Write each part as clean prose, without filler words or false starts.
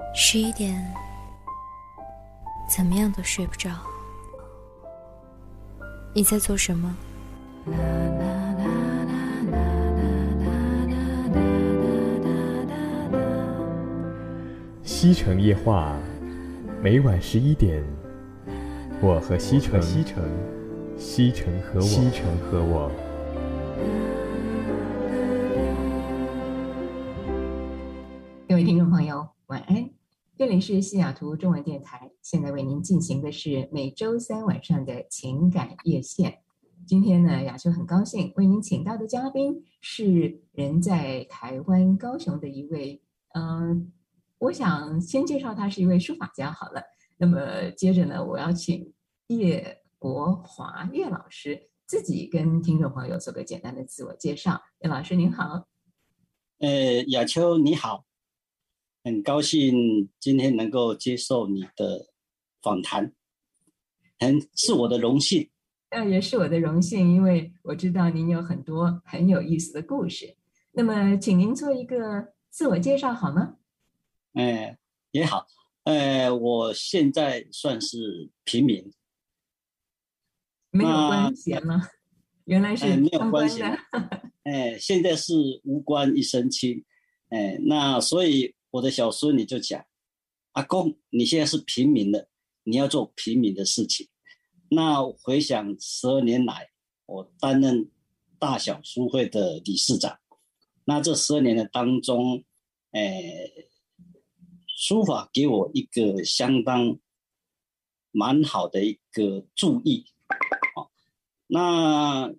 11点，怎么样都睡不着。你在做什么？ 西城夜话，每晚11点，我和西城，西城和我。 各位听众朋友，晚安！这里是西雅图中文电台，现在为您进行的是每周三晚上的情感夜线。今天呢，雅秋很高兴为您请到的嘉宾是人在台湾高雄的一位，我想先介绍他是一位书法家好了。那么接着呢，我要请叶国华叶老师自己跟听众朋友做个简单的自我介绍。叶老师您好。 雅秋你好。很高兴今天能够接受你的访谈，是我的荣幸。 也是我的荣幸，因为我知道您有很多很有意思的故事。那么，请您做一个自我介绍好吗？ 也好。我现在算是平民， 没有关系吗？原来是没有关系的。现在是无官一身轻。那所以我的小孙女就讲，阿公你现在是平民了，你要做平民的事情。那回想12年来我担任大小书会的理事长，那这12年的当中，书法给我一个相当蛮好的一个注意。那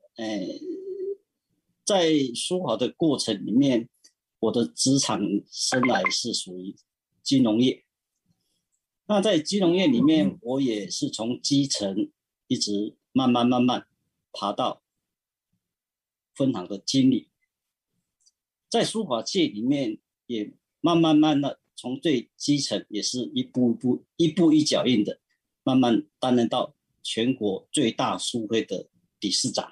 在书法的过程里面，我的职场生涯是属于金融业。那在金融业里面，我也是从基层一直慢慢爬到分行的经理。在书法界里面，也慢慢的从最基层，也是一步一脚印的，慢慢担任到全国最大书会的理事长。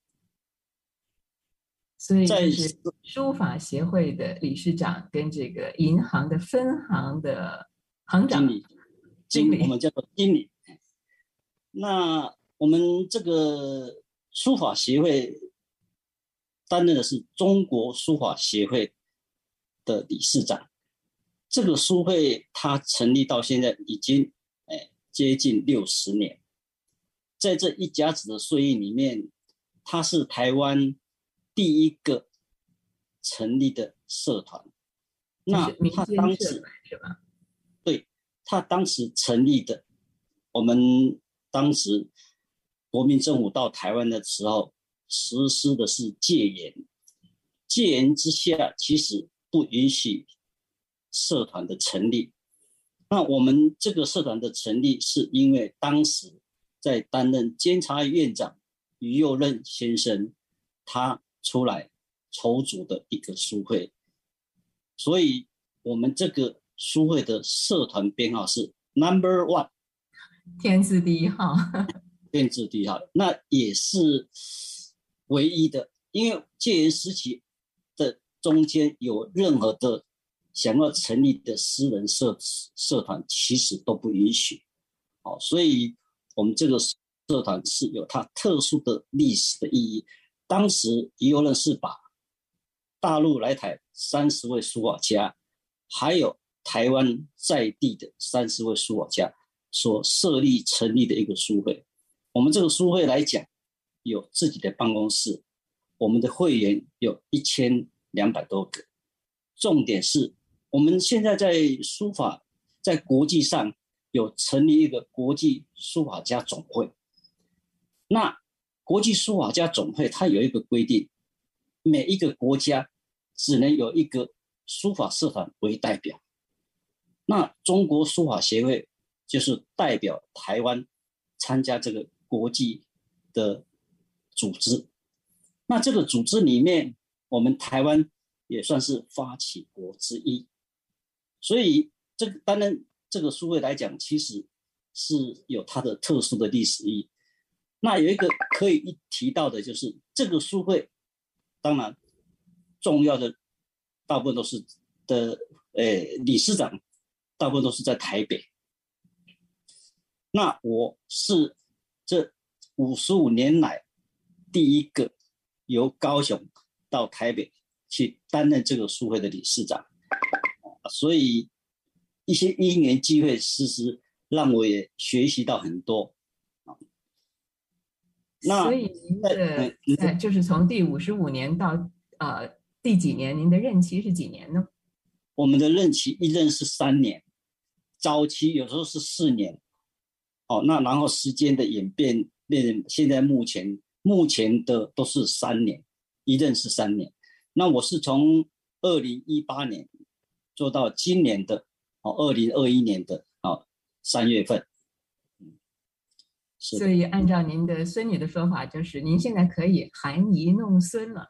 所以就是书法协会的理事长跟这个银行的分行的行长经理我们叫做经理。那我们这个书法协会担任的是中国书法协会的理事长。这个书会它成立到现在已经接近60年。在这一甲子的岁月里面，它是台湾第一个成立的社团。那他当时是吧？ 对，他当时成立的，我们当时国民政府到台湾的时候实施的是戒严。戒严之下，其实不允许社团的成立。那我们这个社团的成立，是因为当时在担任监察院长于右任先生，他出来筹组的一个书会。所以我们这个书会的社团编号是 No.1， 天字第一号。 天字第一号。那也是唯一的，因为戒严时期的中间有任何的想要成立的私人社团其实都不允许。所以我们这个社团是有它特殊的历史的意义。当时于右任是把大陆来台30位书法家，还有台湾在地的30位书法家所设立成立的一个书会。我们这个书会来讲，有自己的办公室，我们的会员有1200多个。重点是我们现在在书法在国际上有成立一个国际书法家总会。那国际书法家总会它有一个规定，每一个国家只能有一个书法社团为代表。那中国书法协会就是代表台湾参加这个国际的组织。那这个组织里面，我们台湾也算是发起国之一。所以这个当然这个书会来讲，其实是有它的特殊的历史意义。那有一个可以一提到的，就是这个书会，当然重要的大部分都是的理事长大部分都是在台北。那我是这55年来第一个由高雄到台北去担任这个书会的理事长，所以一些因缘机会，事实让我也学习到很多。那所以您的就是从第55年到第几年？您的任期是几年呢？ 我们的任期一任是3年，早期有时候是4年。那然后时间的演变，现在目前的都是3年，一任是3年。那我是从2018年做到今年的2021年的3月份。 所以按照您的孙女的说法，就是您现在可以含饴弄孙了。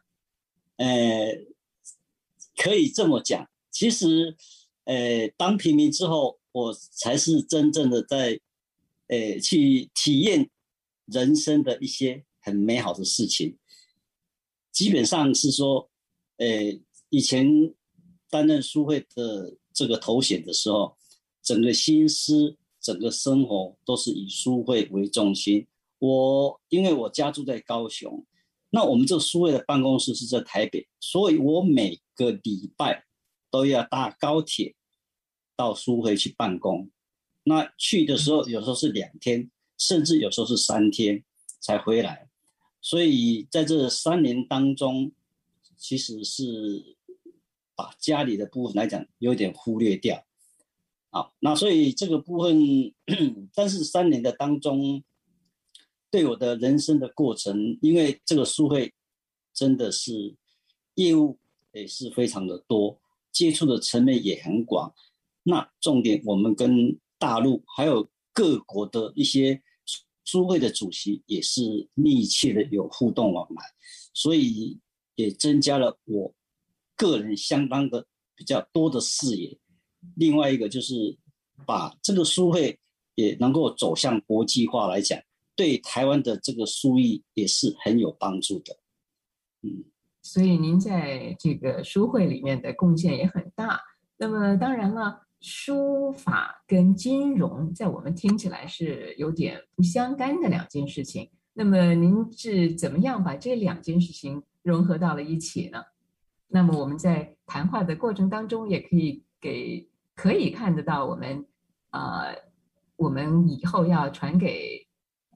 可以这么讲。其实当平民之后，我才是真正的在去体验人生的一些很美好的事情。基本上是说以前担任书会的这个头衔的时候，整个心思整个生活都是以书会为中心。因为我家住在高雄，那我们这个书会的办公室是在台北，所以我每个礼拜都要搭高铁到书会去办公。那去的时候有时候是2天，甚至有时候是3天才回来。所以在这3年当中，其实是把家里的部分来讲有点忽略掉。好，那所以这个部分但是3年的当中，对我的人生的过程，因为这个书会真的是业务也是非常的多，接触的层面也很广。那重点我们跟大陆还有各国的一些书会的主席也是密切的有互动往来，所以也增加了我个人相当的比较多的视野。另外一个就是把这个书会也能够走向国际化来讲，对台湾的这个书艺也是很有帮助的。 所以您在这个书会里面的贡献也很大。那么当然了，书法跟金融在我们听起来是有点不相干的2件事情。那么您是怎么样把这2件事情融合到了一起呢？那么我们在谈话的过程当中，也可以看得到我们以后要传给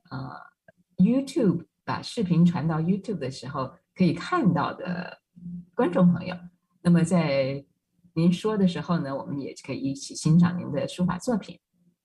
YouTube， 把视频传到 YouTube 的时候可以看到的观众朋友。那么在您说的时候呢，我们也可以一起欣赏您的书法作品。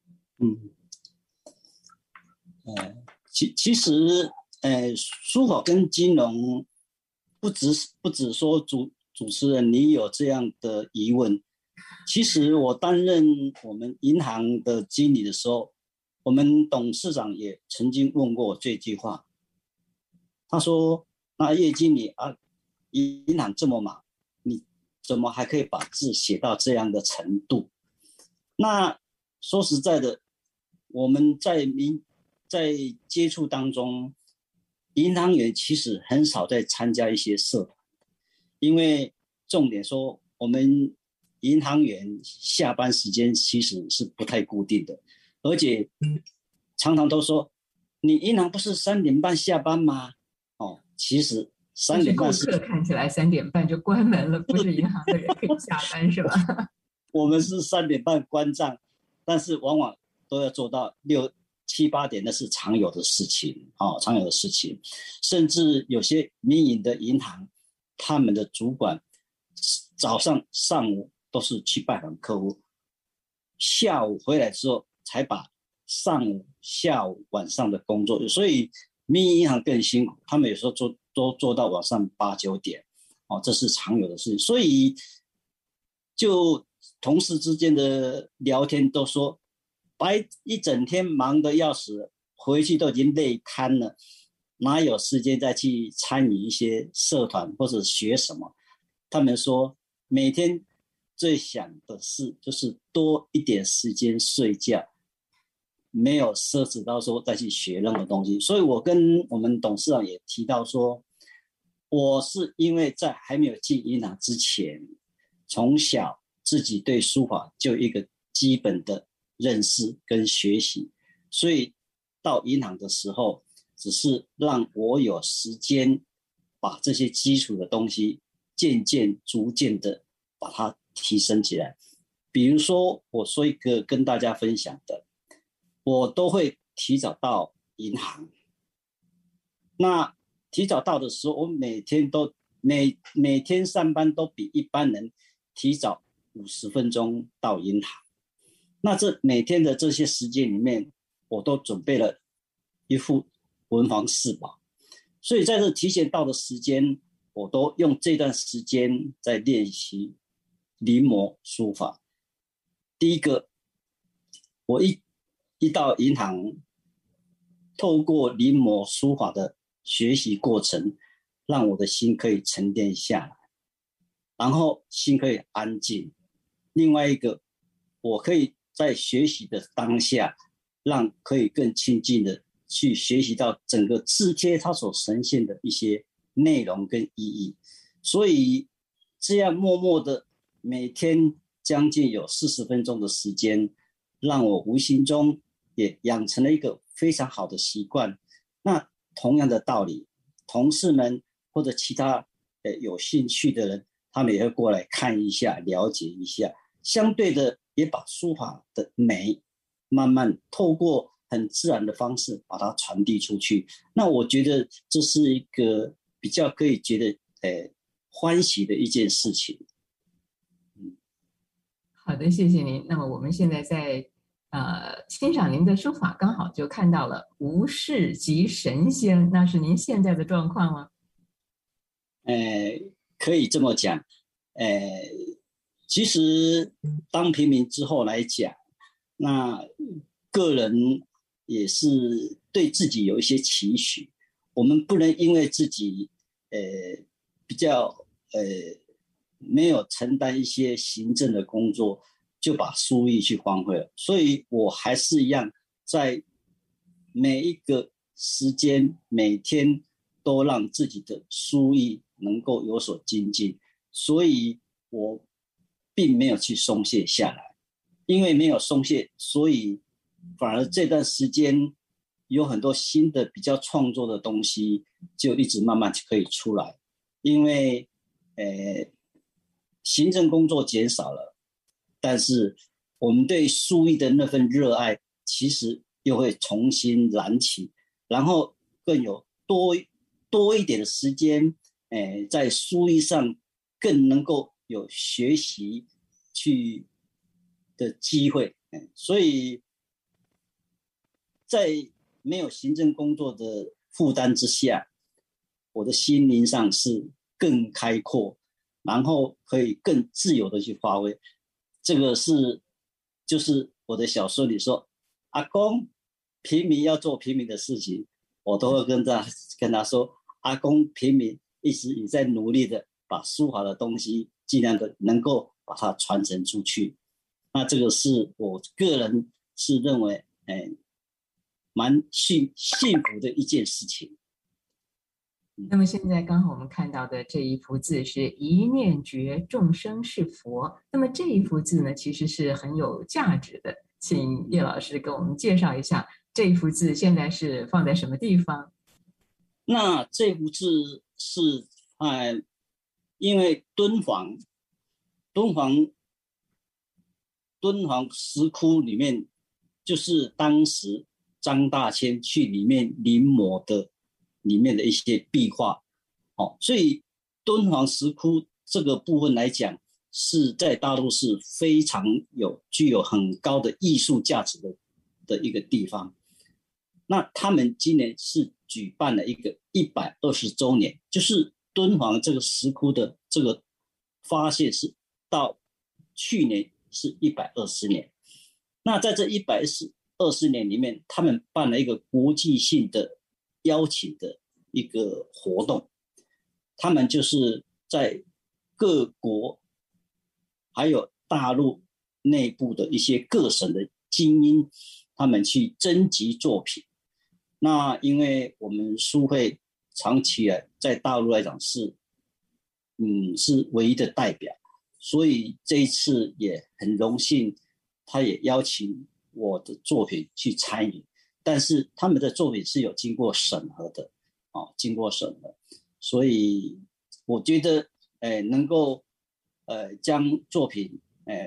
其实书法跟金融不只说主持人你有这样的疑问。其实我担任我们银行的经理的时候，我们董事长也曾经问过我这句话。他说：“那叶经理啊，银行这么忙，你怎么还可以把字写到这样的程度？”那说实在的，我们在接触当中，银行员其实很少在参加一些社团，因为重点说我们银行员下班时间其实是不太固定的，而且常常都说你银行不是3点半下班吗？其实3点半是顾客看起来3点半就关门了，不是银行的人可以下班是吧？ 我们是3点半关账，但是往往都要做到6、7、8点，那是常有的事情。甚至有些民营的银行，他们的主管早上上午都是去拜访客户，下午回来之后才把上午下午晚上的工作，所以民营银行更辛苦，他们有时候都做到晚上8、9点，这是常有的事情。所以就同事之间的聊天都说，一整天忙得要死，回去都已经累瘫了，哪有时间再去参与一些社团或者学什么？他们说每天最想的事就是多一点时间睡觉，没有奢侈到说再去学任何东西。所以我跟我们董事长也提到说，我是因为在还没有进银行之前，从小自己对书法就一个基本的认识跟学习，所以到银行的时候，只是让我有时间把这些基础的东西渐渐逐渐的把它提升起来。比如说我说一个跟大家分享的，我都会提早到银行。那提早到的时候，我每天上班都比一般人提早50分钟到银行。那这每天的这些时间里面，我都准备了一副文房四宝，所以在这提前到的时间，我都用这段时间在练习临摹书法。第一个，我一到银行，透过临摹书法的学习过程，让我的心可以沉淀下来，然后心可以安静。另外一个，我可以在学习的当下，让可以更亲近的去学习到整个字帖它所呈现的一些内容跟意义。所以这样默默的每天将近有40分钟的时间，让我无形中也养成了一个非常好的习惯。那同样的道理，同事们或者其他有兴趣的人，他们也会过来看一下，了解一下，相对的也把书法的美慢慢透过很自然的方式把它传递出去。那我觉得这是一个比较可以觉得欢喜的一件事情。 好的，谢谢您。那么我们现在在欣赏您的书法，刚好就看到了无事即神仙，那是您现在的状况吗？ 可以这么讲。其实当平民之后来讲，那个人也是对自己有一些期许，我们不能因为自己比较没有承担一些行政的工作，就把书艺去荒废了。所以我还是一样，在每一个时间每天都让自己的书艺能够有所精进，所以我并没有去松懈下来。因为没有松懈，所以反而这段时间有很多新的比较创作的东西就一直慢慢可以出来。因为行政工作减少了，但是我们对书艺的那份热爱其实又会重新燃起，然后更有多一点的时间在书艺上更能够有学习去的机会。所以在没有行政工作的负担之下，我的心灵上是更开阔，然后可以更自由的去发挥。这个就是我的小孙女说，阿公平民要做平民的事情，我都会跟他说，阿公平民一直也在努力的把书法的东西尽量的能够把它传承出去。那这个是我个人是认为蛮幸福的一件事情。 那么现在刚好我们看到的这一幅字是一念觉众生是佛，那么这一幅字呢其实是很有价值的，请叶老师给我们介绍一下这一幅字现在是放在什么地方。 那这幅字是因为敦煌石窟里面，就是当时张大千去里面临摹的里面的一些壁画。所以敦煌石窟这个部分来讲，是在大陆是非常具有很高的艺术价值的一个地方。那他们今年是举办了一个120周年，就是敦煌这个石窟的这个发现是到去年是120年。那在这120年里面，他们办了一个国际性的邀请的一个活动，他们就是在各国还有大陆内部的一些各省的精英，他们去征集作品。那因为我们书会长期在大陆来讲是唯一的代表，所以这一次也很荣幸他也邀请我的作品去参与，但是他们的作品是有经过审核的，经过审核，所以我觉得，能够，将作品，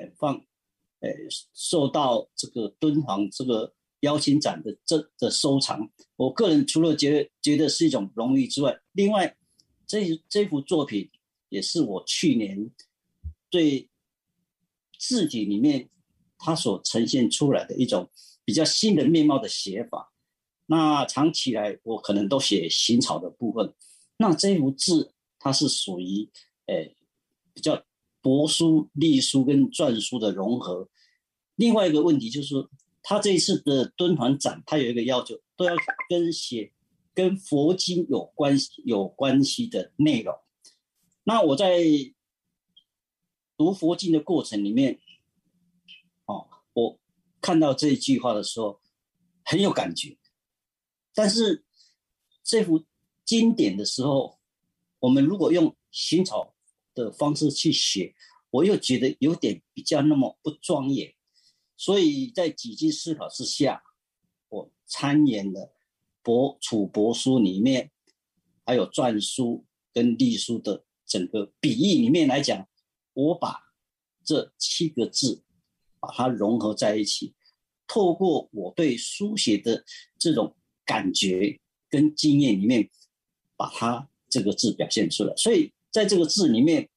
受到这个敦煌这个邀请展的收藏，我个人除了觉得是一种荣誉之外，另外这幅作品也是我去年对字体里面它所呈现出来的一种比较新的面貌的写法。那长期以来我可能都写行草的部分，那这幅字它是属于比较帛书、隶书跟篆书的融合。另外一个问题就是说，他这一次的敦煌展，他有一个要求，都要跟佛经有关系的内容。那我在读佛经的过程里面，我看到这一句话的时候很有感觉。但是这幅经典的时候，我们如果用行草的方式去写，我又觉得有点比较那么不庄严。所以在几经思考之下，我参研了楚帛书里面还有篆书跟隶书的整个笔意里面来讲，我把这7个字把它融合在一起，透过我对书写的这种感觉跟经验里面，把它这个字表现出来。所以在这个字里面，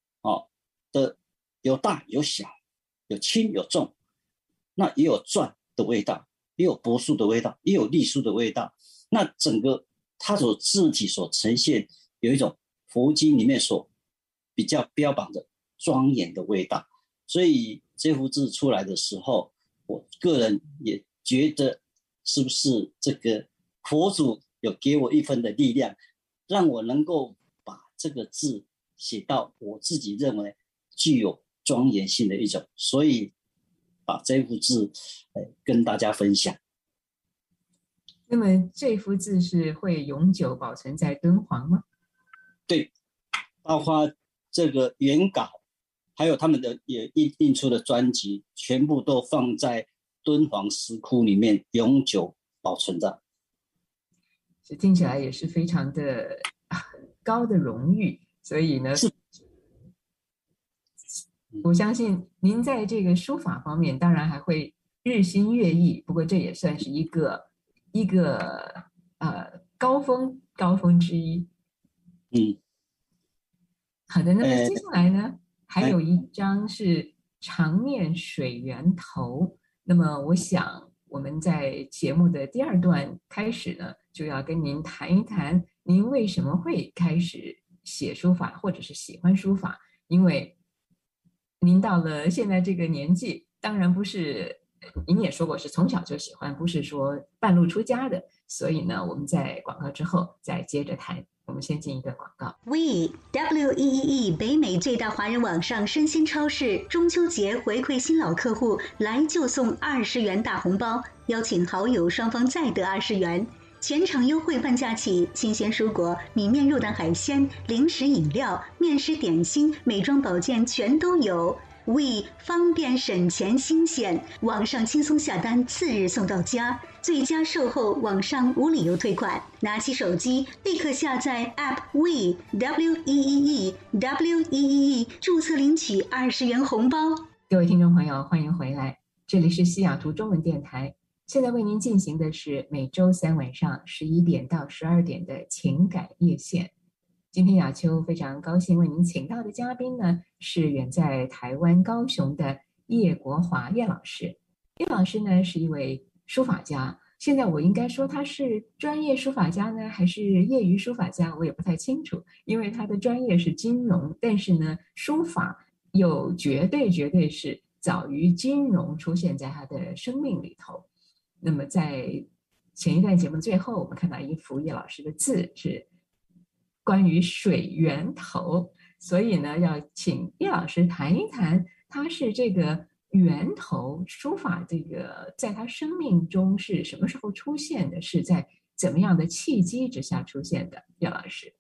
有大有小，有轻有重，那也有篆的味道，也有帛书的味道，也有隶书的味道。那整个它所字体所呈现，有一种佛经里面所比较标榜的庄严的味道。所以这幅字出来的时候，我个人也觉得，是不是这个佛祖有给我一分的力量，让我能够把这个字写到我自己认为具有庄严性的一种，所以把这幅字跟大家分享。 那么这幅字是会永久保存在敦煌吗？ 对，包括这个原稿，还有他们的也印出的专辑，全部都放在敦煌石窟里面永久保存着。 这听起来也是非常的很高的荣誉，所以呢，我相信您在这个书法方面当然还会日新月异，不过这也算是一个高峰之一。好的，那么接下来呢，还有一张是长面水源头。那么我想我们在节目的第2段开始呢，就要跟您谈一谈您为什么会开始写书法，或者是喜欢书法。因为您到了现在这个年纪，当然不是，您也说过是从小就喜欢，不是说半路出家的。所以呢，我们在广告之后再接着谈。我们先进一个广告。 WEEE 北美最大华人网上生鲜超市中秋节回馈新老客户，来就送20元大红包，邀请好友双方再得20元。全场优惠半价起，新鲜蔬果、米面肉蛋海鲜、零食饮料、面食点心、美妆保健全都有。We 方便省钱新鲜，网上轻松下单，次日送到家，最佳售后，网上无理由退款。拿起手机立刻下载 App We WEEE 注册领取20元红包。 各位听众朋友，欢迎回来，这里是西雅图中文电台。现在为您进行的是每周3晚上11点到12点的情感夜线。今天雅秋非常高兴为您请到的嘉宾呢，是远在台湾高雄的叶国华叶老师。叶老师呢是一位书法家，现在我应该说他是专业书法家呢，还是业余书法家，我也不太清楚，因为他的专业是金融，但是呢，书法有绝对是早于金融出现在他的生命里头。那么在前一段节目最后，我们看到一幅叶老师的字是关于水源头，所以呢，要请叶老师谈一谈，他是这个源头书法，这个在他生命中是什么时候出现的，是在怎么样的契机之下出现的？叶老师，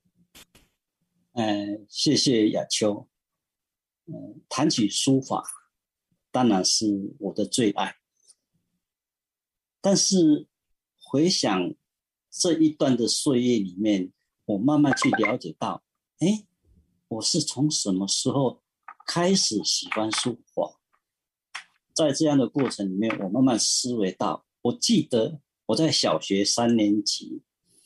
谢谢雅秋。谈起书法， 当然是我的最爱。但是回想这一段的岁月里面，我慢慢去了解到，我是从什么时候开始喜欢书法？在这样的过程里面，我慢慢思维到，我记得我在小学3年级，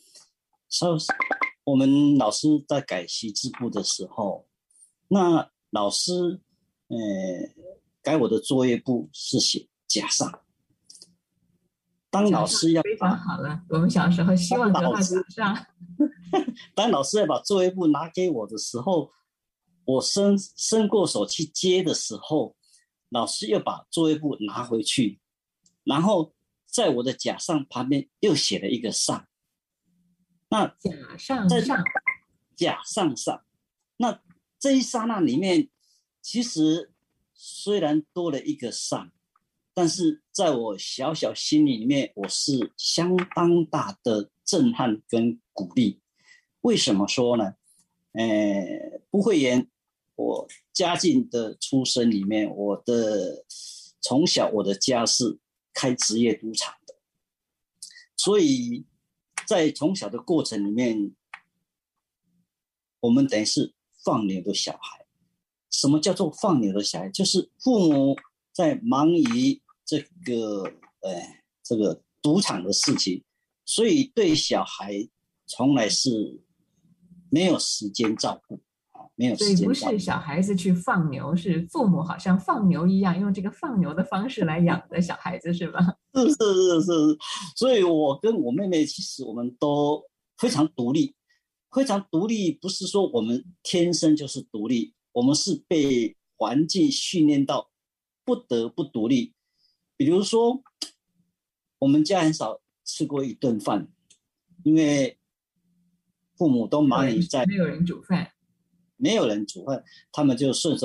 我们老师在改习字簿的时候，那老师改我的作业簿是写甲上。当老师要非常好了，我们小时候希望得到甲上。 当老师要把作业簿拿给我的时候，我伸过手去接的时候，老师又把作业簿拿回去，然后在我的甲上旁边又写了一个上。那甲上上， 甲上上，那这一刹那里面，其实虽然多了一个上，但是在我小小心里面，我是相当大的震撼跟鼓励。为什么说呢？不讳言，我家境的出身里面，从小我的家是开职业赌场的，所以在从小的过程里面，我们等于是放牛的小孩。什么叫做放牛的小孩？就是父母在忙于这个赌场的事情，所以对小孩从来是没有时间照顾，没有时间照顾。 所以不是小孩子去放牛，是父母好像放牛一样，用这个放牛的方式来养的小孩子，是吧？ 是。所以我跟我妹妹其实我们都非常独立，非常独立，不是说我们天生就是独立，我们是被环境训练到不得不独立。比如说我们家很少吃过一顿饭，因为父母都忙于在没有人煮饭， 他们就顺手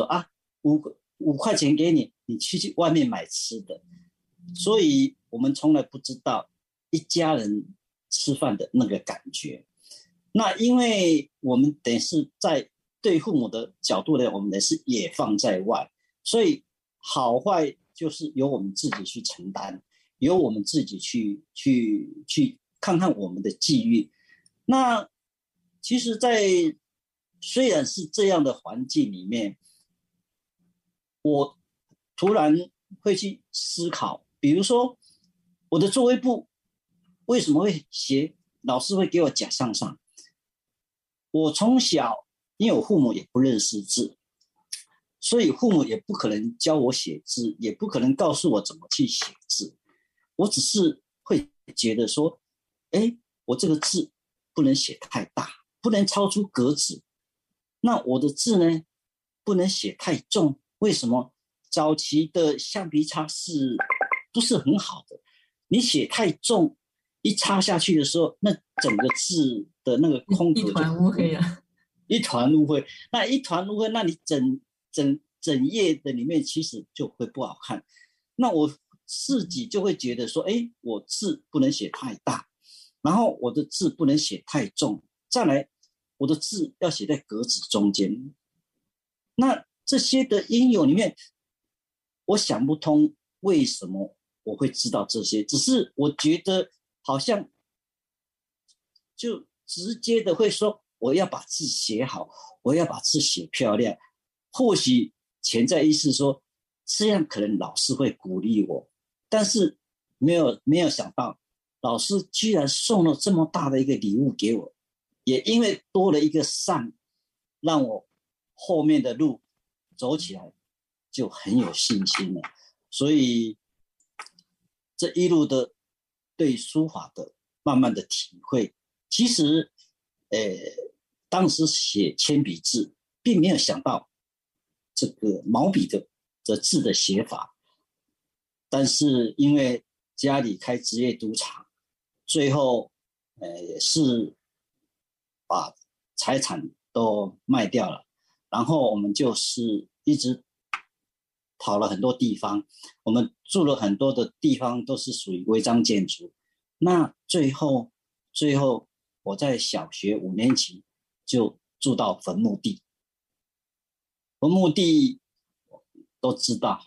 5块钱给你，你去外面买吃的。所以我们从来不知道一家人吃饭的那个感觉。那因为我们等于是在对父母的角度呢，我们等于是也放在外，所以好坏就是由我们自己去承担，由我们自己去看看我们的际遇。那其实虽然是这样的环境里面，我突然会去思考，比如说我的作业簿为什么会写，老师会给我甲上上。我从小因为我父母也不认识字，所以父母也不可能教我写字，也不可能告诉我怎么去写字。我只是会觉得说，我这个字不能写太大，不能超出格子。那我的字呢，不能写太重。为什么？早期的橡皮擦不是很好的，你写太重，一插下去的时候，那整个字的那个空格就一团乌黑了。 一团乌灰。那一团乌灰，那你整页的里面其实就会不好看。那我自己就会觉得说，我字不能写太大，然后我的字不能写太重，再来我的字要写在格子中间。那这些的因由里面，我想不通为什么我会知道这些，只是我觉得好像就直接的会说我要把字写好，我要把字写漂亮。或许潜在意识说这样可能老师会鼓励我，但是没有想到老师居然送了这么大的一个礼物给我，也因为多了一个上，让我后面的路走起来就很有信心了。所以这一路的对书法的慢慢的体会，其实当时写铅笔字并没有想到这个毛笔的字的写法，但是因为家里开职业赌场，最后是把财产都卖掉了，然后我们就是一直跑了很多地方，我们住了很多的地方都是属于违章建筑。那最后我在小学5年级就住到坟墓地。坟墓地都知道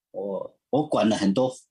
我管了很多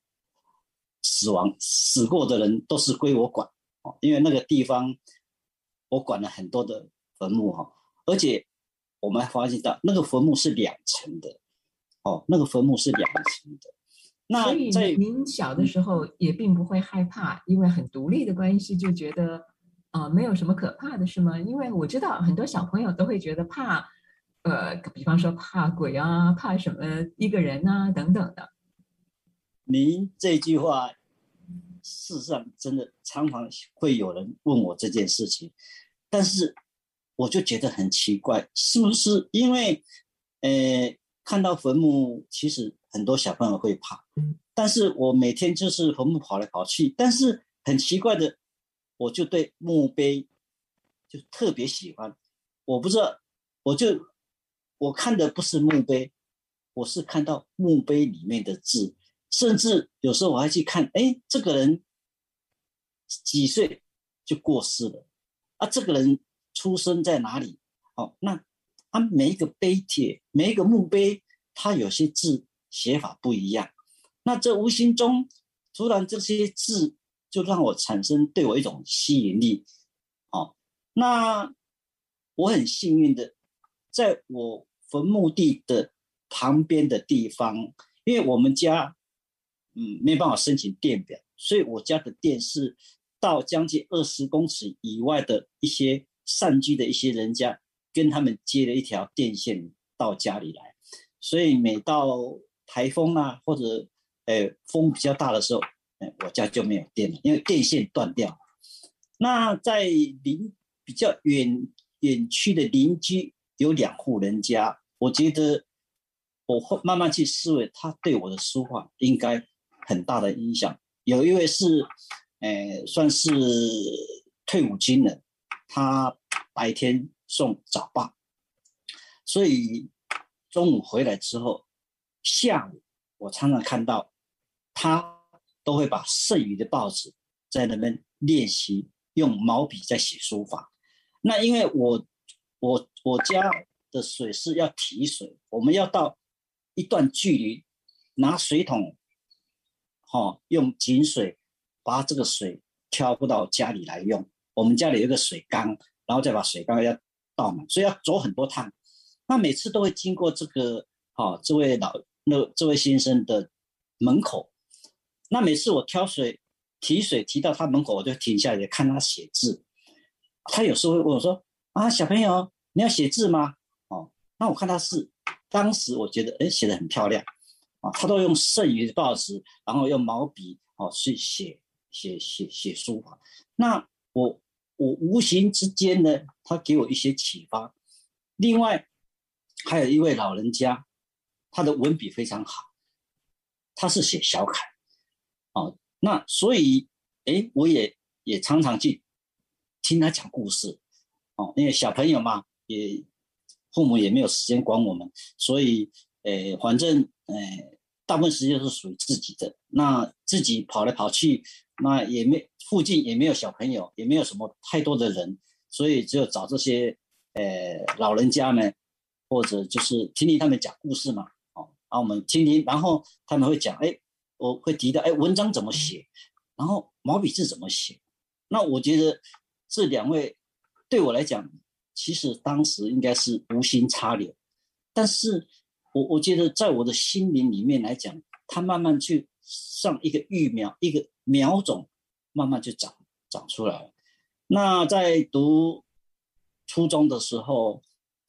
死过的人都是归我管，因为那个地方我管了很多的坟墓，而且我们还发现到那个坟墓是2层的，那个坟墓是2层的。那所以您小的时候也并不会害怕，因为很独立的关系就觉得没有什么可怕的是吗？因为我知道很多小朋友都会觉得怕，比方说怕鬼啊，怕什么一个人啊等等的。 您这句话事实上真的常常会有人问我这件事情，但是我就觉得很奇怪，是不是因为看到坟墓其实很多小朋友会怕，但是我每天就是坟墓跑来跑去，但是很奇怪的，我就对墓碑就特别喜欢。我不知道，我看的不是墓碑，我是看到墓碑里面的字，甚至有时候我还去看，这个人几岁就过世了啊？这个人出生在哪里？那每一个碑帖，每一个墓碑，它有些字写法不一样。那这无形中，突然这些字就让我产生对我一种吸引力。那我很幸运的，在我坟墓地的旁边的地方，因为我们家没办法申请电表，所以我家的电是到将近20公尺以外的一些散居的一些人家，跟他们接了一条电线到家里来，所以每到台风啊或者风比较大的时候，我家就没有电了，因为电线断掉。那在比较远区的邻居有2户人家，我觉得我会慢慢去思维，他对我的书画应该很大的影响。有一位是算是退伍军人，他白天送早八，所以中午回来之后，下午我常常看到他都会把剩余的报纸在那边练习用毛笔在写书法。那因为我家的水是要提水，我们要到一段距离拿水桶用井水把这个水挑不到家里来用。我们家里有一个水缸，然后再把水缸要倒满，所以要走很多趟。那每次都会经过这个这位先生的门口。那每次我提水提到他门口，我就停下来看他写字。他有时候会问我说：“小朋友，你要写字吗？”那我看他是当时我觉得写得很漂亮他都用剩余的报纸，然后用毛笔去写书法。那我无形之间呢，他给我一些启发。另外还有一位老人家，他的文笔非常好，他是写小楷那所以我也常常去听他讲故事因为小朋友嘛，父母也没有时间管我们，所以反正大部分时间是属于自己的，那自己跑来跑去，那附近也没有小朋友，也没有什么太多的人，所以只有找这些老人家们，或者就是听听他们讲故事嘛我们听听，然后他们会讲我会提到文章怎么写，然后毛笔字怎么写。那我觉得这2位对我来讲，其实当时应该是无心插柳，但是我觉得在我的心灵里面来讲，它慢慢去上一个育苗，一个苗种，慢慢就长出来了。那在读初中的时候，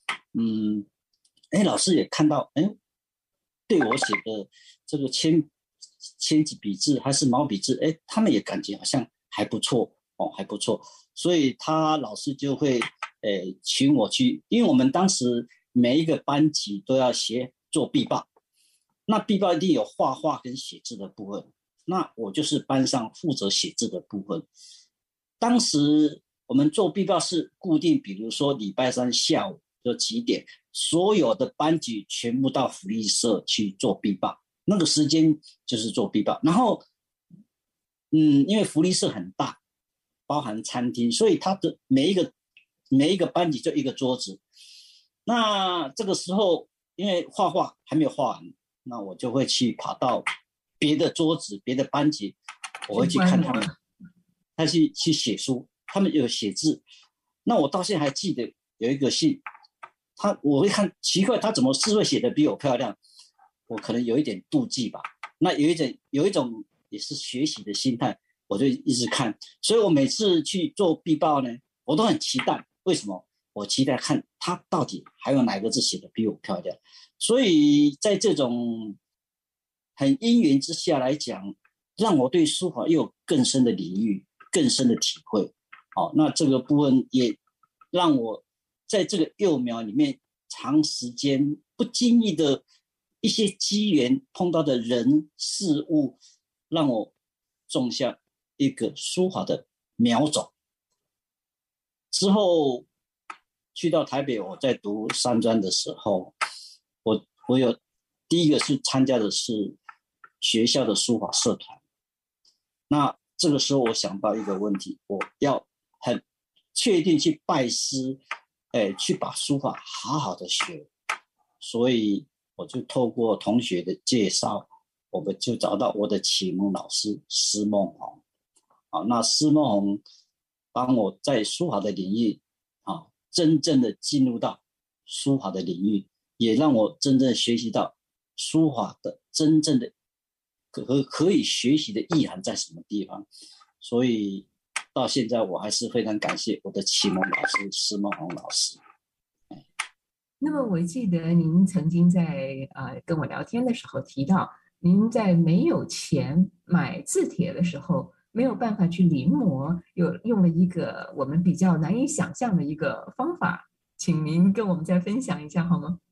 老师也看到，对我写的这个铅笔字还是毛笔字，他们也感觉好像还不错还不错，所以老师就会请我去，因为我们当时每一个班级都要做壁报，那壁报一定有画画跟写字的部分，那我就是班上负责写字的部分。当时我们做壁报是固定，比如说礼拜3下午就几点，所有的班级全部到福利社去做壁报，那个时间就是做壁报。然后因为福利社很大，包含餐厅，所以它的每一个班级就一个桌子。那这个时候因为画画还没有画完， 那我就会去跑到别的桌子、别的班级，我会去看他们，他去写书，他们有写字。那我到现在还记得有一个信，我会看奇怪，他怎么字会写得比我漂亮？我可能有一点妒忌吧。那有一种也是学习的心态，我就一直看。所以我每次去做毕报呢，我都很期待。为什么？我期待看他到底还有哪个字写得比我漂亮。所以在这种很因缘之下来讲，让我对书法又有更深的领域、更深的体会。那这个部分也让我在这个幼苗里面长时间不经意的一些机缘碰到的人事物，让我种下一个书法的苗种。之后去到台北，我在读三专的时候，我有第一个是参加的是学校的书法社团。那这个时候我想到一个问题，我要很确定去拜师，去把书法好好的学。所以我就透过同学的介绍，我们就找到我的启蒙老师施梦红。那施梦红帮我在书法的领域真正的进入到书法的领域，也让我真正学习到书法的真正的可以学习的意涵在什么地方。所以到现在我还是非常感谢我的启蒙老师施梦红老师。 那么我记得您曾经在跟我聊天的时候提到，您在没有钱买字帖的时候，没有办法去临摹，用了一个我们比较难以想象的一个方法，请您跟我们再分享一下好吗？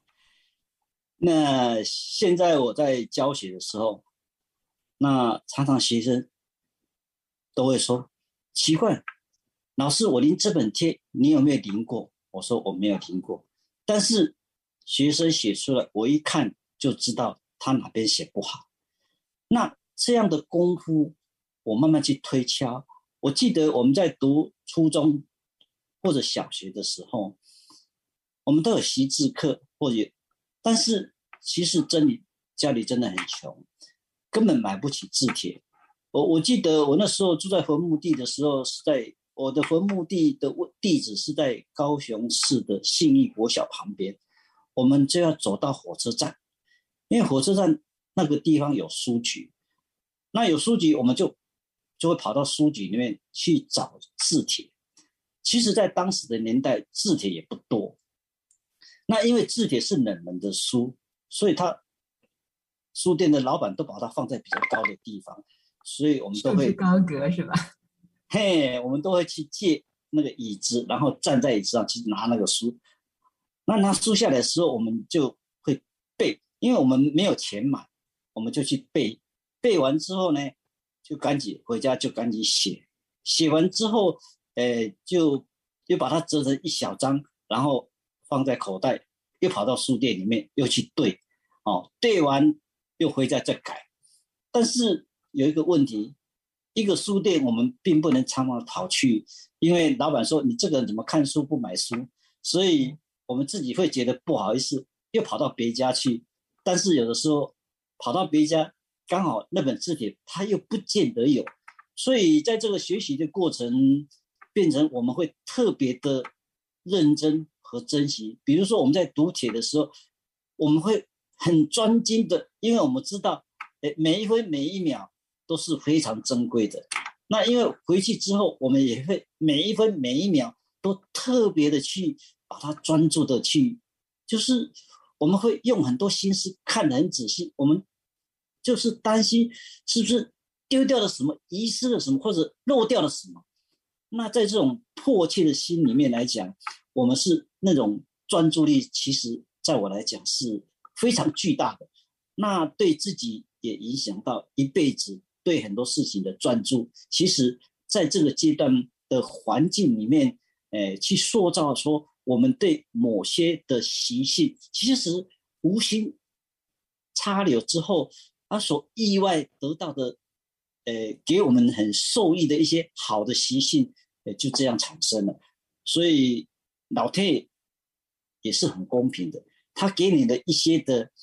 那现在我在教学的时候，那常常学生都会说，奇怪，老师，我临这本帖你有没有临过？我说我没有临过。但是学生写出来，我一看就知道他哪边写不好。那这样的功夫我慢慢去推敲。我记得我们在读初中或者小学的时候，我们都有习字课，但是其实家里真的很穷，根本买不起字帖。我记得我那时候住在坟墓地的时候，我的坟墓地的地址是在高雄市的信义国小旁边，我们就要走到火车站，因为火车站那个地方有书局，那有书局我们就会跑到书局里面去找字帖。其实在当时的年代字帖也不多，那因为字帖是冷门的书，所以书店的老板都把它放在比较高的地方，所以我们都会高格是吧？ 我们都会去借那个椅子，然后站在椅子上去拿那个书。那拿书下来的时候，我们就会背，因为我们没有钱买，我们就去背。背完之后呢，就赶紧回家就赶紧写。写完之后，就把它折成一小张，然后放在口袋，又跑到书店里面又去对，对完又回家再改。但是有一个问题，一个书店我们并不能常常跑去，因为老板说你这个人怎么看书不买书，所以我们自己会觉得不好意思，又跑到别家去。但是有的时候跑到别家，刚好那本字帖它又不见得有，所以在这个学习的过程，变成我们会特别的认真和珍惜。比如说我们在读帖的时候，我们会很专精的，因为我们知道每一分每一秒都是非常珍贵的。那因为回去之后，我们也会每一分每一秒都特别的去把它专注的去，就是我们会用很多心思看得很仔细，我们就是担心是不是丢掉了什么，遗失了什么，或者漏掉了什么。那在这种迫切的心里面来讲，我们是那种专注力，其实在我来讲是非常巨大的。那对自己也影响到一辈子对很多事情的专注。其实在这个阶段的环境里面，去塑造说我们对某些的习性，其实无心插柳之后，所意外得到的，给我们很受益的一些好的习性，就这样产生了。所以老天爷也是很公平的，他给你的一些的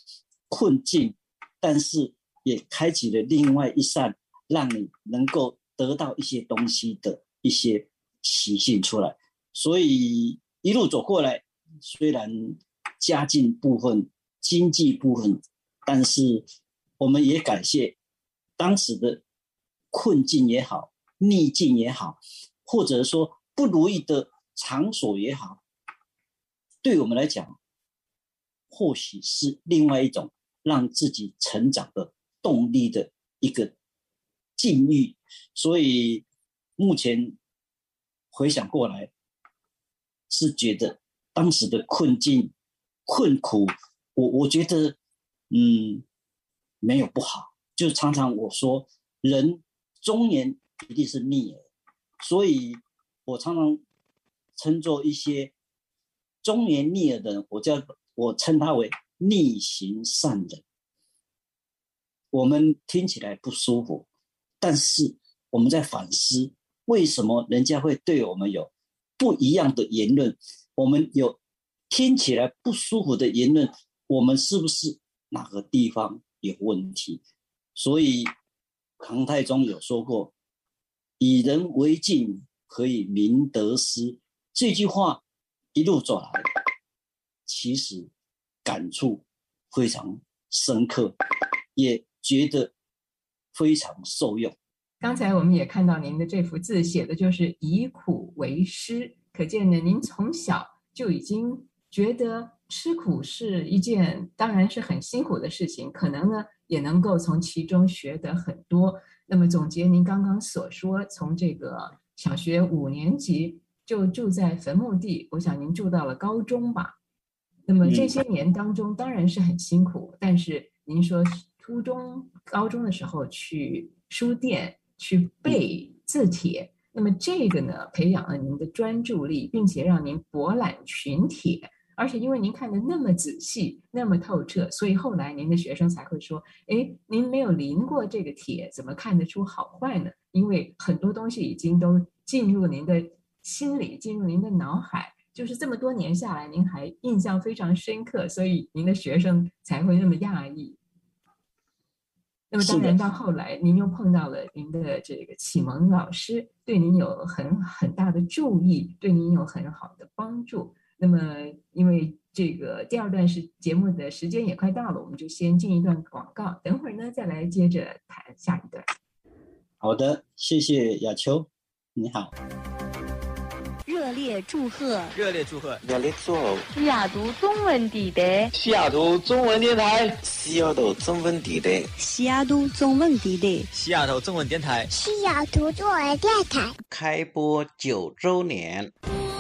困境，但是也开启了另外一扇让你能够得到一些东西的一些习性出来。所以一路走过来，虽然家境部分、经济部分，但是我们也感谢当时的困境也好、逆境也好，或者说不如意的场所也好，对我们来讲，或许是另外一种让自己成长的动力的一个境遇。所以目前回想过来，是觉得当时的困境、困苦，我觉得没有不好。就常常我说，人中年一定是逆耳，所以我常常称作一些中年逆耳的人，我称他为逆行善人。我们听起来不舒服，但是我们在反思，为什么人家会对我们有不一样的言论？我们有听起来不舒服的言论，我们是不是哪个地方有问题？所以唐太宗有说过，以人为镜，可以明得失。这句话一路走来，其实感触非常深刻，也觉得非常受用。 刚才我们也看到您的这幅字写的就是以苦为师，可见呢，您从小就已经觉得吃苦是一件当然是很辛苦的事情，可能呢也能够从其中学得很多。那么总结您刚刚所说，从这个小学5年级就住在坟墓地，我想您住到了高中吧。那么这些年当中当然是很辛苦，但是您说初中、高中的时候去书店去背字帖，那么这个呢培养了您的专注力，并且让您博览群帖。而且因为您看得那么仔细、那么透彻，所以后来您的学生才会说：“哎，您没有临过这个帖，怎么看得出好坏呢？”因为很多东西已经都进入您的心里，进入您的脑海，就是这么多年下来，您还印象非常深刻，所以您的学生才会那么讶异。那么当然到后来，您又碰到了您的这个启蒙老师，对您有很大的注意，对您有很好的帮助。那么因为这个第二段节目的时间也快到了，我们就先进一段广告，等会儿呢再来接着谈下一段。 好的，谢谢雅秋，你好。 热烈祝贺！ 热烈祝贺！ 热烈祝贺！ 西雅图中文地带， 西雅图中文电台， 西雅图中文地带， 西雅图中文地带， 西雅图中文电台， 西雅图中文电台开播9周年。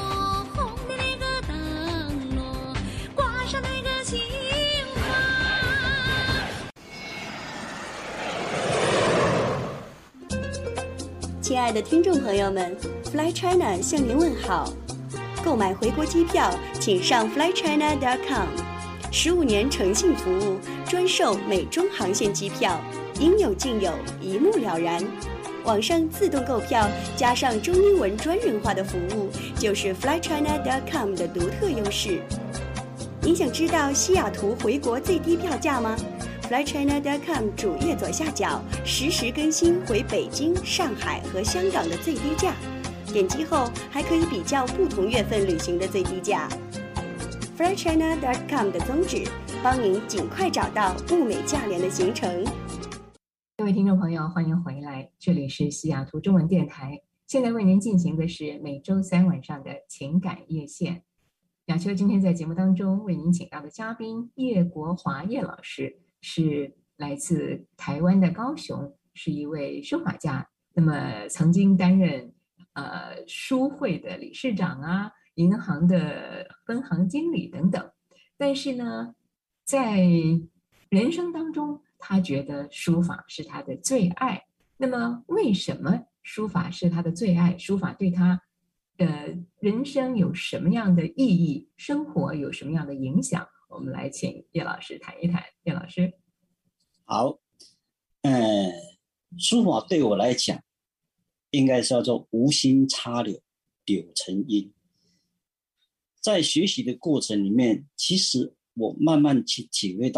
亲爱的听众朋友们 ，Fly China 向您问好。购买回国机票，请上 flychina.com。15年诚信服务，专售美中航线机票，应有尽有，一目了然。网上自动购票，加上中英文专人化的服务，就是 flychina.com 的独特优势。您想知道西雅图回国最低票价吗？flychina.com 主页左下角实时更新回北京、上海和香港的最低价，点击后还可以比较不同月份旅行的最低价。flychina.com 的宗旨，帮您尽快找到物美价廉的行程。 各位听众朋友，欢迎回来，这里是西雅图中文电台，现在为您进行的是每周3晚上的情感夜线。雅秋今天在节目当中为您请到的嘉宾叶国华叶老师，是来自台湾的高雄，是一位书法家。那么曾经担任书会的理事长啊，银行的分行经理等等。但是呢，在人生当中，他觉得书法是他的最爱。那么为什么书法是他的最爱？书法对他人生有什么样的意义？生活有什么样的影响？我们来请叶老师谈一谈。叶老师， 好，书法对我来讲，应该是叫做无心插柳，柳成荫。在学习的过程里面，其实我慢慢去体会到，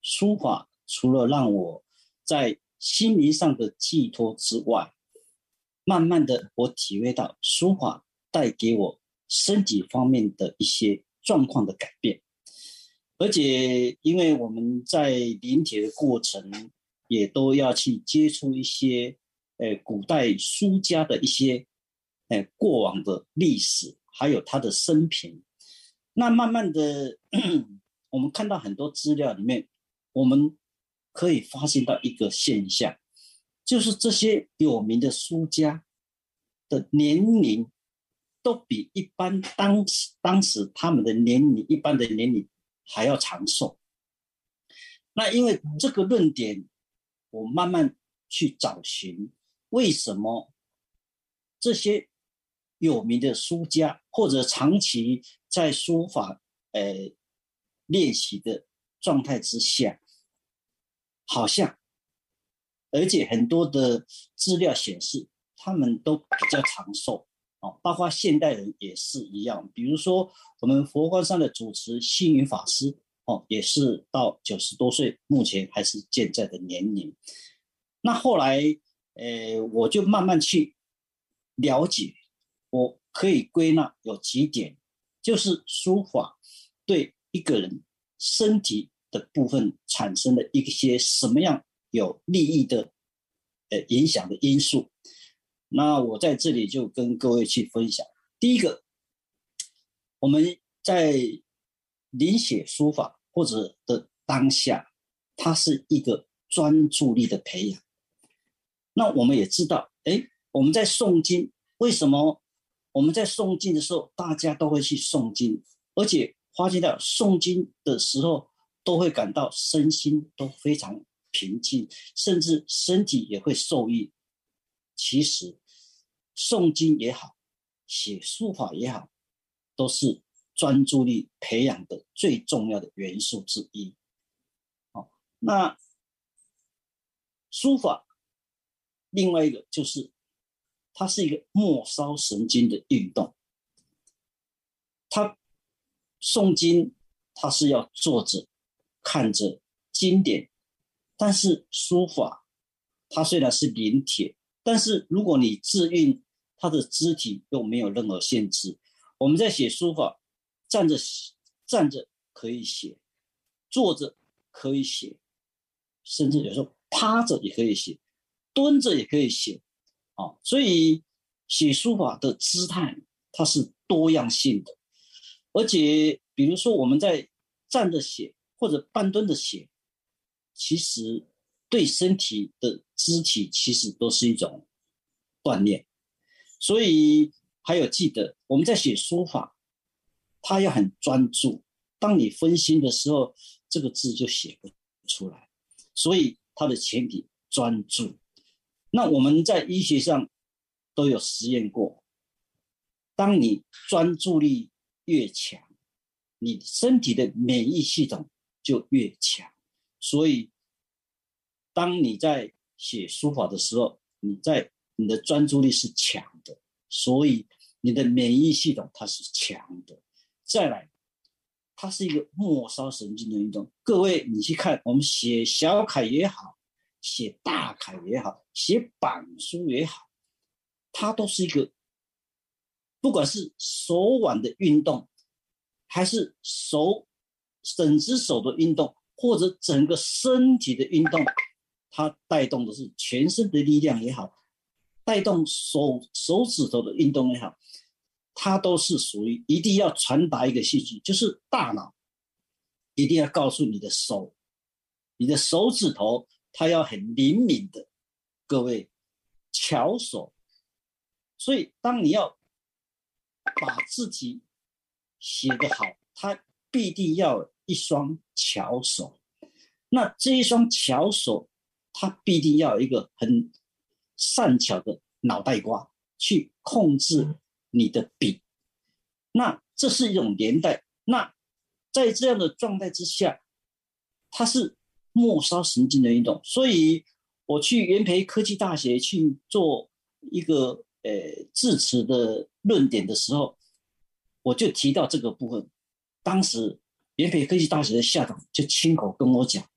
书法除了让我在心灵上的寄托之外，慢慢的我体会到书法带给我身体方面的一些状况的改变。而且因为我们在临帖的过程也都要去接触一些古代书家的一些过往的历史，还有他的生平。那慢慢的我们看到很多资料里面，我们可以发现到一个现象，就是这些有名的书家的年龄都比一般当时他们的一般的年龄还要长寿。那因为这个论点，我慢慢去找寻为什么这些有名的书家或者长期在书法练习的状态之下，好像而且很多的资料显示他们都比较长寿，包括现代人也是一样。比如说我们佛光山的主持星云法师也是到90多岁，目前还是健在的年龄。那后来我就慢慢去了解，我可以归纳有几点，就是书法对一个人身体的部分产生了一些什么样有利益的影响的因素。那我在这里就跟各位去分享。第一个，我们在临写书法或者的当下，它是一个专注力的培养。那我们也知道，我们在诵经，为什么我们在诵经的时候大家都会去诵经，而且发现到诵经的时候都会感到身心都非常平静，甚至身体也会受益。其实诵经也好，写书法也好，都是专注力培养的最重要的元素之一。那书法另外一个就是它是一个末梢神经的运动。它诵经它是要坐着看着经典，但是书法它虽然是临帖，但是如果你字韵它的肢体又没有任何限制。我们在写书法，站着可以写，坐着可以写，甚至有时候趴着也可以写，蹲着也可以写。所以写书法的姿态它是多样性的。而且比如说我们在站着写或者半蹲着写，其实对身体的肢体其实都是一种锻炼。所以还有记得我们在写书法，它要很专注，当你分心的时候，这个字就写不出来。所以它的前提专注。那我们在医学上都有实验过，当你专注力越强，你身体的免疫系统就越强。所以当你在写书法的时候，你的专注力是强的，所以你的免疫系统它是强的。再来，它是一个末梢神经的运动。各位你去看，我们写小楷也好，写大楷也好，写板书也好，它都是一个，不管是手腕的运动，还是整只手的运动，或者整个身体的运动，它带动的是全身的力量也好，带动手指头的运动也好，它都是属于一定要传达一个信息，就是大脑一定要告诉你的手指头它要很灵敏的，各位巧手。所以当你要把自己写得好，它必定要有一双巧手。那这一双巧手，它必定要有一个很善巧的脑袋瓜去控制你的笔。那这是一种连带。那在这样的状态之下，它是末梢神经的运动。所以我去元培科技大学去做一个致辞的论点的时候，我就提到这个部分。当时元培科技大学的校长就亲口跟我讲，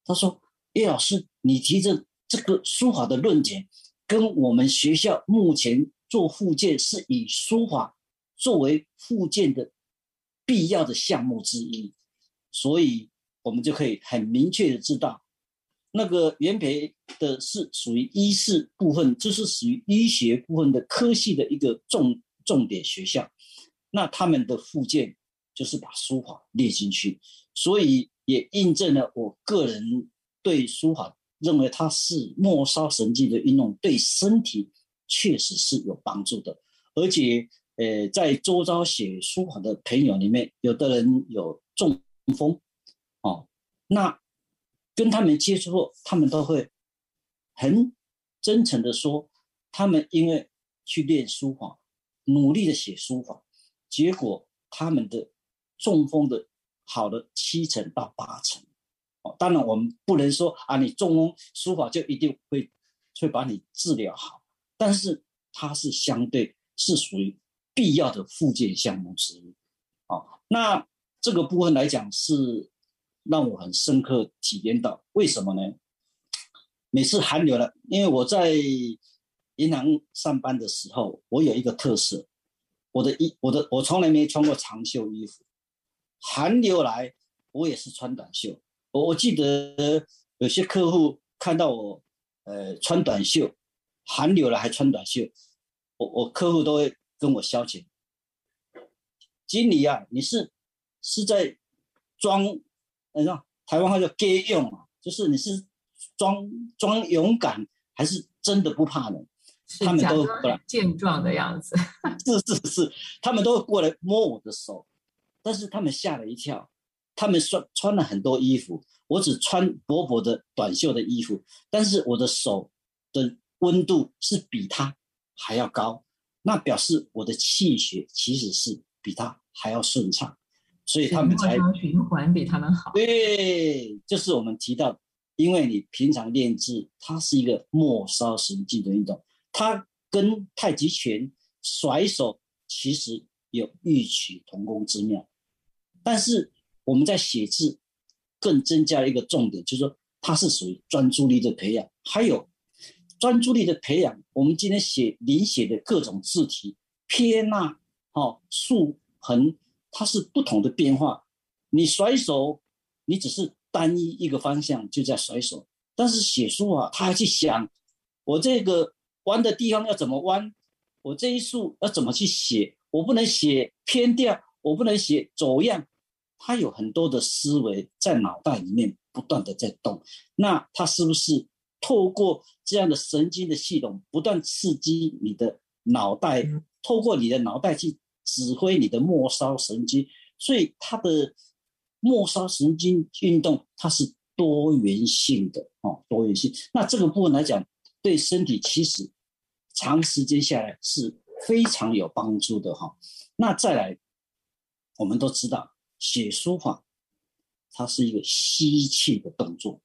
他说：“叶老师，你提着这个书法的论点，跟我们学校目前做复健是以书法作为复健的必要的项目之一，所以我们就可以很明确的知道，那个元培的是属于医事部分，就是属于医学部分的科系的一个重点学校。那他们的复健就是把书法列进去，所以也印证了我个人对书法认为它是末梢神经的运动，对身体确实是有帮助的。而且在周遭写书法的朋友里面，有的人有中风那跟他们接触后，他们都会很真诚的说，他们因为去练书法，努力的写书法，结果他们的中风的好了7成到8成。当然我们不能说你中风书法就一定会把你治疗好，但是它是相对是属于必要的复健项目之一。那这个部分来讲是让我很深刻体验到，为什么呢？每次寒流了，因为我在银行上班的时候，我有一个特色，我从来没穿过长袖衣服，寒流来我也是穿短袖。我记得有些客户看到我穿短袖，寒流了还穿短袖，我客户都会跟我消遣，经理啊，你是在装，台湾话叫 gay 用啊，就是你是装勇敢还是真的不怕人？他们都过来健壮的样子， 是，他们都会过来摸我的手，但是他们吓了一跳，他们穿了很多衣服，我只穿薄薄的短袖的衣服，但是我的手的温度是比他还要高，那表示我的气血其实是比他还要顺畅，所以他们才循环比他们好。 对，就是我们提到，因为你平常练字，它是一个末梢神经的运动，它跟太极拳甩手其实有异曲同工之妙。但是我们在写字更增加了一个重点，就是说它是属于专注力的培养。还有专注力的培养，我们今天临写的各种字体，撇捺、竖横，它是不同的变化。你甩手，你只是单一一个方向就在甩手，但是写书啊，他要去想，我这个弯的地方要怎么弯，我这一竖要怎么去写，我不能写偏调，我不能写走样，他有很多的思维在脑袋里面不断的在动。那他是不是透过这样的神经的系统不断刺激你的脑袋，透过你的脑袋去指挥你的末梢神经，所以它的末梢神经运动它是多元性的多元性。那这个部分来讲，对身体其实长时间下来是非常有帮助的那再来，我们都知道写书法它是一个吸气的动作，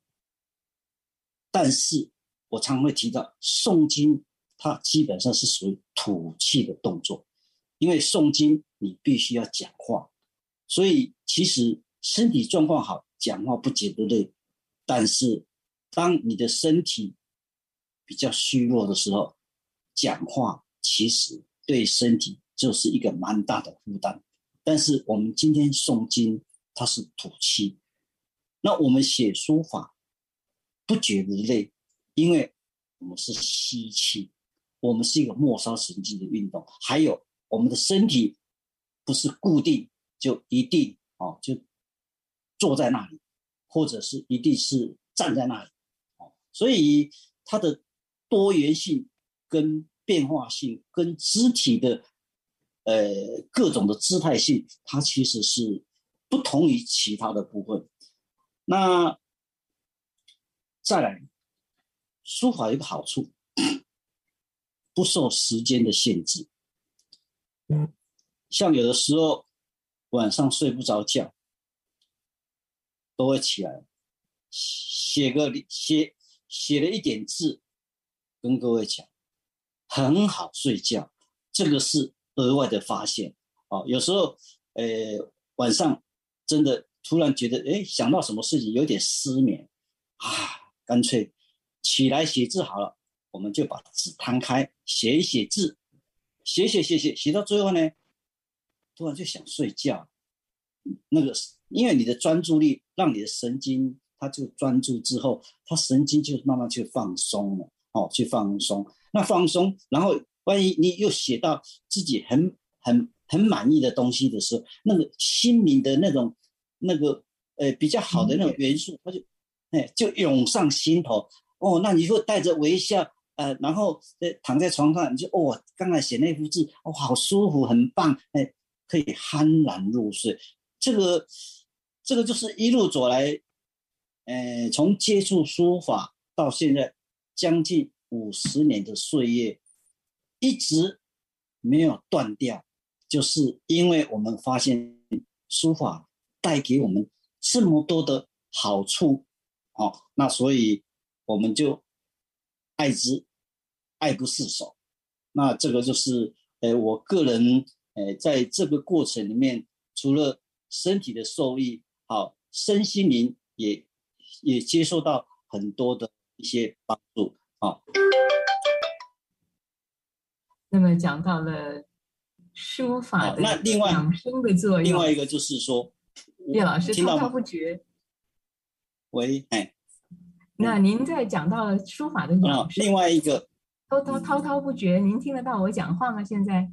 但是我常会提到诵经它基本上是属于吐气的动作，因为诵经你必须要讲话，所以其实身体状况好，讲话不觉得累，但是当你的身体比较虚弱的时候，讲话其实对身体就是一个蛮大的负担。但是我们今天诵经它是吐气，那我们写书法不觉得累，因为我们是吸气，我们是一个末梢神经的运动。还有我们的身体不是固定就一定就坐在那里，或者是一定是站在那里所以它的多元性跟变化性跟肢体的各种的姿态性，它其实是不同于其他的部分。那再来，书法有一个好处，不受时间的限制。像有的时候晚上睡不着觉，都会起来写了一点字，跟各位讲，很好睡觉。这个是额外的发现有时候晚上真的突然觉得想到什么事情有点失眠啊，干脆起来写字好了，我们就把纸摊开写一写字，写到最后呢，突然就想睡觉。那个因为你的专注力让你的神经它就专注之后，它神经就慢慢去放松了去放松。那放松，然后万一你又写到自己很满意的东西的时候，那个心灵的那个比较好的那种元素，它就涌上心头那你会带着微笑然后躺在床上，你就刚才写那幅字好舒服，很棒可以酣然入睡。这个就是一路走来从接触书法到现在将近50年的岁月，一直没有断掉，就是因为我们发现书法带给我们这么多的好处那所以我们就爱之爱不释手。那这个就是我个人在这个过程里面，除了身体的受益身心灵也接受到很多的一些帮助那么讲到了书法的养生的作用， 另外一个就是说， 叶老师滔滔不绝。 喂， 那您在讲到了书法的养生， 另外一个滔滔不绝，您听得到我讲话吗？现在？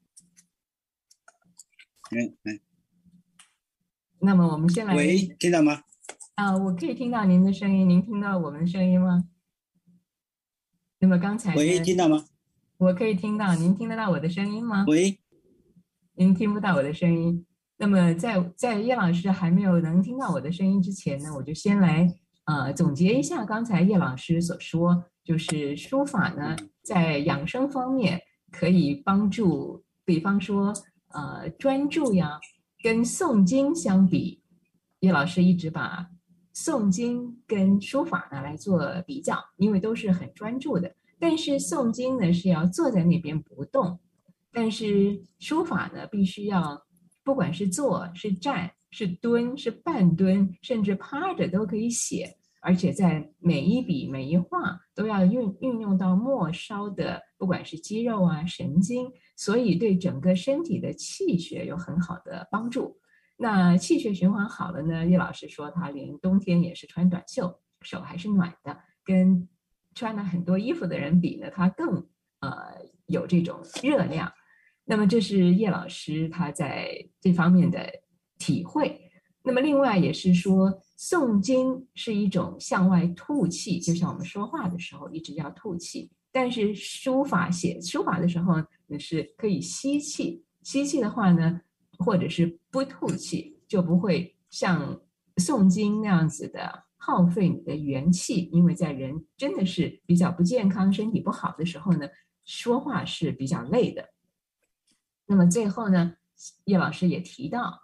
那么我们先来。 喂，听到吗？ 我可以听到您的声音，您听到我们的声音吗？那么刚才喂，听到吗？ 我可以听到，您听得到我的声音吗？ 喂， 您听不到我的声音。那么在叶老师还没有能听到我的声音之前呢，我就先来总结一下刚才叶老师所说，就是书法呢在养生方面可以帮助，比方说专注呀，跟诵经相比，叶老师一直把诵经跟书法呢来做比较，因为都是很专注的。但是诵经呢是要坐在那边不动，但是书法呢必须要不管是坐是站是蹲是半蹲，甚至趴着都可以写，而且在每一笔每一画都要运用到末梢的不管是肌肉啊神经，所以对整个身体的气血有很好的帮助。那气血循环好了呢，叶老师说他连冬天也是穿短袖，手还是暖的，跟穿了很多衣服的人比呢，他更有这种热量。那么这是叶老师他在这方面的体会。那么另外也是说，诵经是一种向外吐气，就像我们说话的时候一直要吐气，但是写书法的时候呢是可以吸气，吸气的话呢，或者是不吐气，就不会像诵经那样子的耗费你的元气，因为在人真的是比较不健康、身体不好的时候呢，说话是比较累的。那么最后呢，叶老师也提到，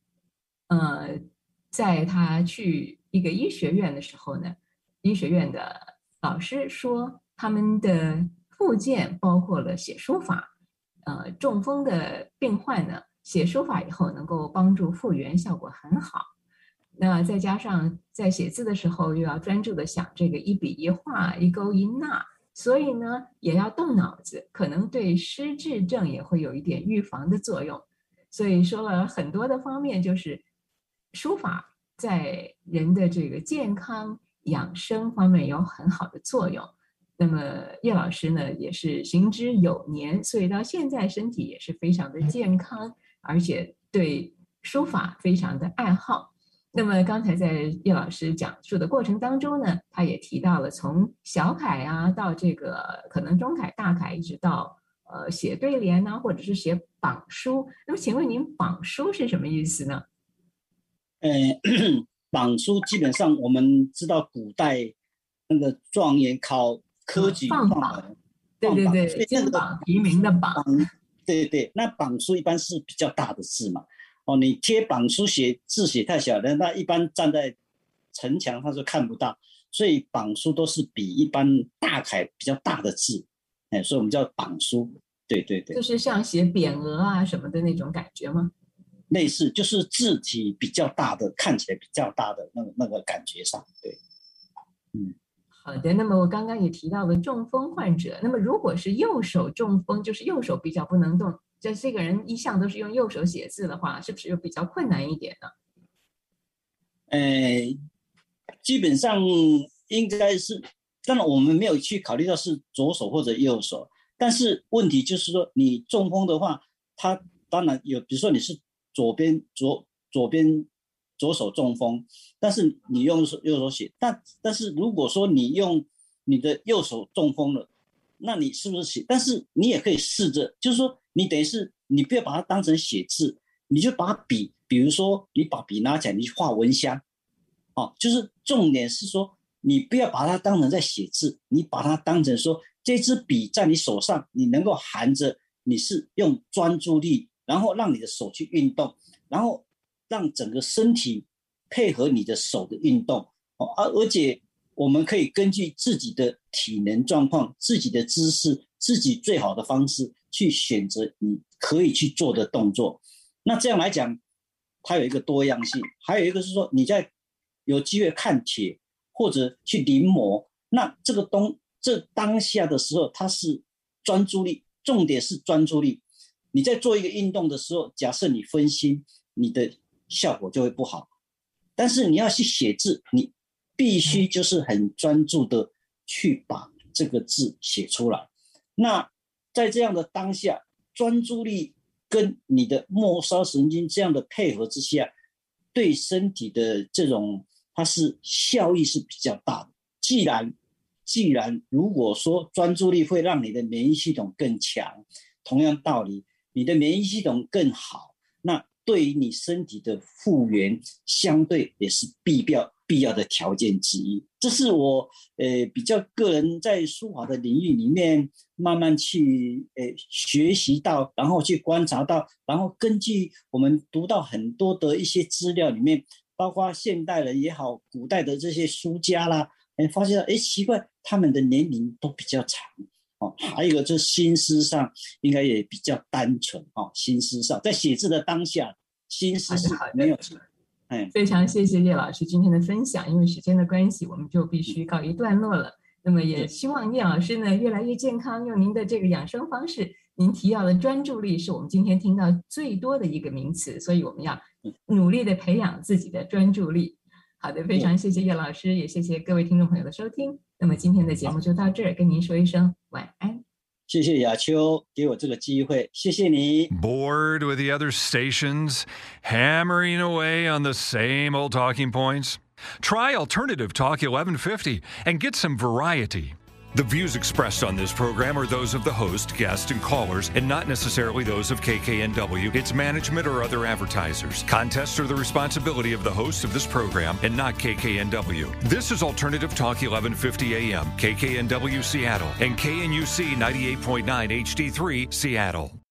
在他去一个医学院的时候呢，医学院的老师说，他们的复健包括了写书法，中风的病患呢，写书法以后能够帮助复原，效果很好。那再加上在写字的时候又要专注的想这个一笔一画一勾一捺，所以呢也要动脑子，可能对失智症也会有一点预防的作用。所以说了很多的方面，就是书法在人的这个健康养生方面有很好的作用。那么叶老师呢也是行之有年，所以到现在身体也是非常的健康，而且对书法非常的爱好。那么刚才在叶老师讲述的过程当中呢，他也提到了从小楷啊到这个可能中楷大楷，一直到写对联啊，或者是写榜书。那么请问您榜书是什么意思呢？ 榜书基本上我们知道古代那个状元考科举放榜，对对对，金榜题名的榜， 对对，那榜书一般是比较大的字嘛。你贴榜书字写太小的，那一般站在城墙他就看不到，所以榜书都是比一般大楷比较大的字，所以我们叫榜书。对对对， 就是像写匾额啊什么的那种感觉吗？ 类似，就是字体比较大的，看起来比较大的那个感觉上，对， 好的，那么我刚刚也提到了中风患者，那么如果是右手中风，就是右手比较不能动，这个人一向都是用右手写字的话，是不是就比较困难一点呢？ 基本上应该是，当然我们没有去考虑到是左手或者右手，但是问题就是说，你中风的话，它当然有，比如说你是左手中风，但是你用右手写，但是如果说你用你的右手中风了，那你是不是写？但是你也可以试着，就是说你等于是你不要把它当成写字，你就把笔，比如说你把笔拿起来，你去画蚊香，就是重点是说你不要把它当成在写字，你把它当成说这支笔在你手上，你能够含着，你是用专注力，然后让你的手去运动，然后让整个身体配合你的手的运动，而且我们可以根据自己的体能状况、自己的姿势、自己最好的方式去选择你可以去做的动作。那这样来讲，它有一个多样性，还有一个是说你在有机会看帖或者去临摹，那这当下的时候，它是专注力，重点是专注力。你在做一个运动的时候，假设你分心，你的效果就会不好。但是你要去写字，你必须就是很专注的去把这个字写出来。那在这样的当下，专注力跟你的末梢神经这样的配合之下，对身体的这种它是效益是比较大的。既然如果说专注力会让你的免疫系统更强，同样道理，你的免疫系统更好，那对于你身体的复原相对也是必要的条件之一。这是我比较个人在书法的领域里面慢慢去学习到，然后去观察到，然后根据我们读到很多的一些资料里面，包括现代人也好，古代的这些书家啦，发现奇怪，他们的年龄都比较长。还有一个就是心思上应该也比较单纯，心思上在写字的当下，心思是没有。 非常谢谢叶老师今天的分享，因为时间的关系，我们就必须告一段落了。那么也希望叶老师呢越来越健康，用您的这个养生方式，您提到的专注力是我们今天听到最多的一个名词，所以我们要努力的培养自己的专注力。好的，非常谢谢叶老师，也谢谢各位听众朋友的收听。那么今天的节目就到这儿，跟您说一声晚安。 谢谢雅秋给我这个机会，谢谢你。 Bored with the other stations, hammering away on the same old talking points? Try Alternative Talk 1150 and get some variety. The views expressed on this program are those of the host, guests, and callers, and not necessarily those of KKNW, its management, or other advertisers. Contests are the responsibility of the host of this program and not KKNW. This is Alternative Talk 1150 AM, KKNW Seattle, and KNUC 98.9 HD3 Seattle.